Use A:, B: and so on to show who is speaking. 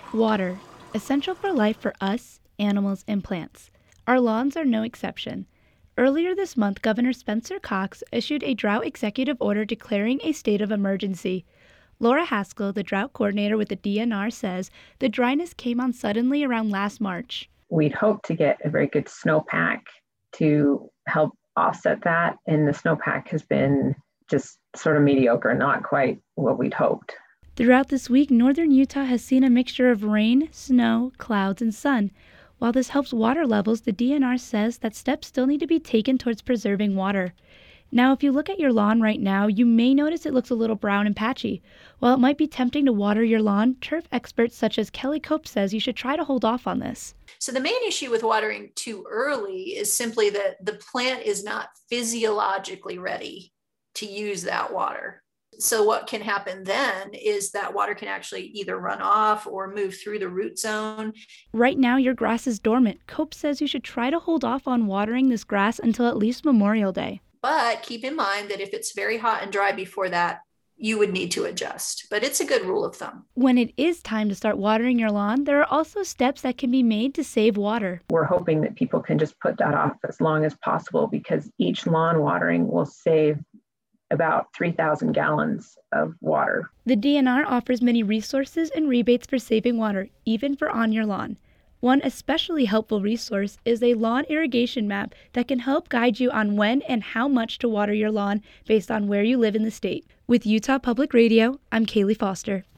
A: Water, essential for life for us, animals, and plants. Our lawns are no exception. Earlier this month, Governor Spencer Cox issued a drought executive order declaring a state of emergency. Laura Haskell, the drought coordinator with the DNR, says the dryness came on suddenly around last March.
B: We'd hoped to get a very good snowpack to help offset that, and the snowpack has been just sort of mediocre, not quite what we'd hoped.
A: Throughout this week, northern Utah has seen a mixture of rain, snow, clouds, and sun. While this helps water levels, the DNR says that steps still need to be taken towards preserving water. Now, if you look at your lawn right now, you may notice it looks a little brown and patchy. While it might be tempting to water your lawn, turf experts such as Kelly Cope says you should try to hold off on this.
C: So the main issue with watering too early is simply that the plant is not physiologically ready to use that water. So what can happen then is that water can actually either run off or move through the root zone.
A: Right now, your grass is dormant. Cope says you should try to hold off on watering this grass until at least Memorial Day.
C: But keep in mind that if it's very hot and dry before that, you would need to adjust. But it's a good rule of thumb.
A: When it is time to start watering your lawn, there are also steps that can be made to save water.
B: We're hoping that people can just put that off as long as possible, because each lawn watering will save about 3,000 gallons of water.
A: The DNR offers many resources and rebates for saving water, even for on your lawn. One especially helpful resource is a lawn irrigation map that can help guide you on when and how much to water your lawn based on where you live in the state. With Utah Public Radio, I'm Kaylee Foster.